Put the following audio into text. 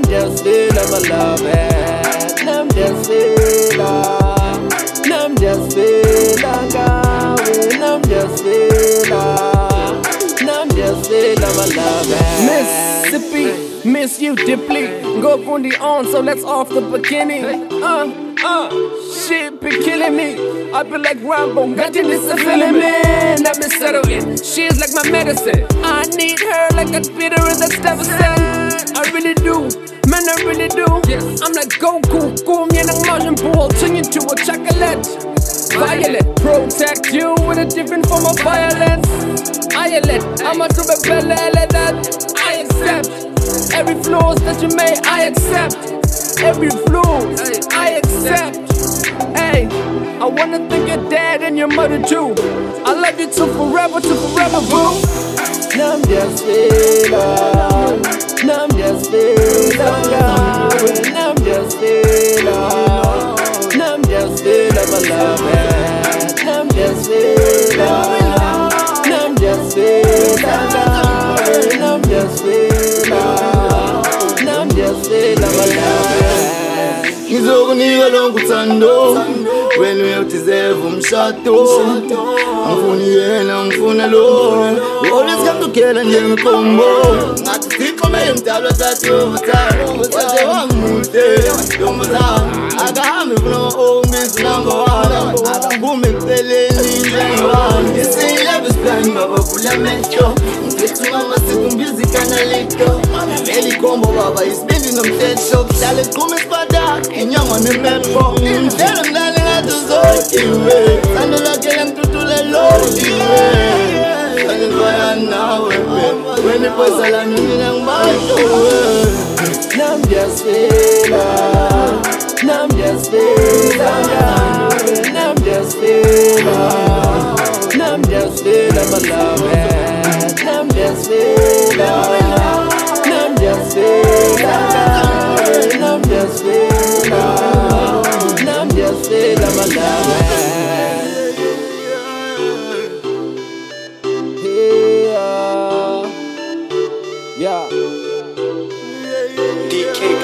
Namjasila malave, Namjasila, Namjasila gawe, Namjasila, Namjasila malave. Mississippi, miss you deeply. Go Bundi on, so let's off the bikini. Shit be killing me. I be like Rambo, got you this feeling me. Let me settle in. She's like my medicine. I need her like a bitter that's devastating. I really do, man, I really do. I'm like Goku, yan ang motion pool, turn into a chocolate. Violet, protect you with a different form of violence. I'm a super bella that I accept. Every flaws that you made, I accept. Every flaw, I accept. Hey, I wanna thank your dad and your mother too. I love you till forever, boo. Namjasila, Namjasila, Namjasila, Namjasila, my love, Namjasila, Namjasila, Namjasila, Namjasila, my love. Ngizokunika lonke uthando wena uyodeserve umshado. Angifuni yena, ngifuna lona. Always ngamdukela njengekhombo. Ngathi siqome emdalo sathi overtime. Waze wangimude ntombazana. Akahambe funa ongisi number one. Akaphumi eceleni njengewani. Isiyebe siplan baba kula metro. Ngithi mama sikumbizi kanalito. Veli kombo baba isibindi nomthetho. Kuhlala eqhuma ispada inyama nemepo. Ngidela mdala ngathi uzokiwe. Sando lakhe ngitutule loliwe. Sangifaya nawe wena iposa lami mina ngibajuwe. Namjasila, Namjasila, Namjasila, Namjasila, my love, Namjasila, Namjasila, Namjasila, Namjasila, my love. Yeah. DK